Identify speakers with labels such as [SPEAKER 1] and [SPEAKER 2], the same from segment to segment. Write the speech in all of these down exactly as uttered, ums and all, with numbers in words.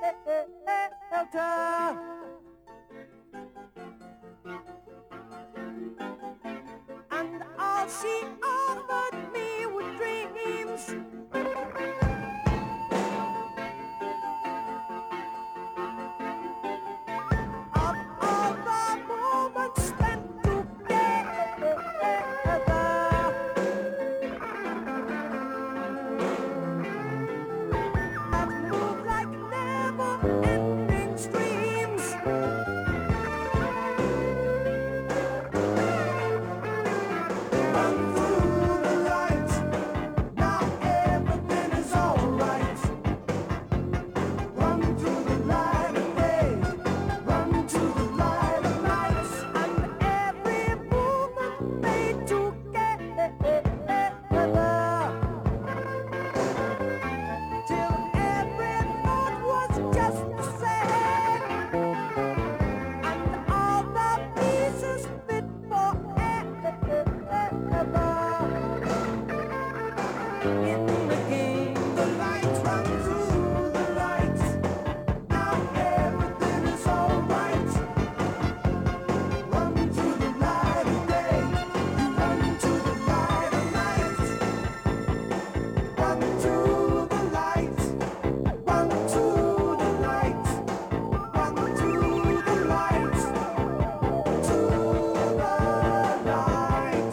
[SPEAKER 1] And all she offered me were dreams. Of all the moments spent together. That move like never-ending streams. Run through the light, now everything is alright. Run through the light of day, run to the light of night, and every movement made together. Till every thought was just the same, and all the pieces fit forever. In the game, the lights run through the lights. Now everything is alright. Run to the light of day, you run to the light of night. Run to the light, run to the light, run to the light, to the light.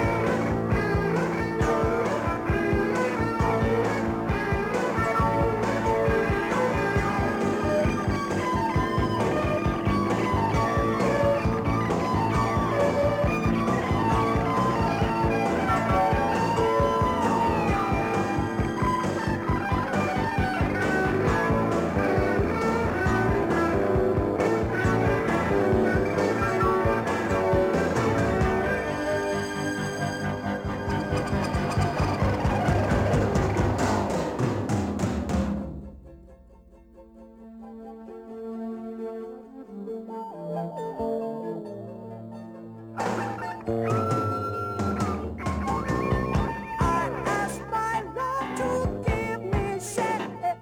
[SPEAKER 1] I asked my love to give me shelter,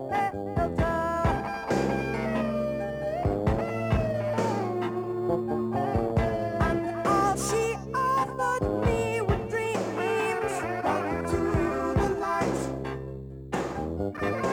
[SPEAKER 1] and all she offered me were dreams. Run to the light.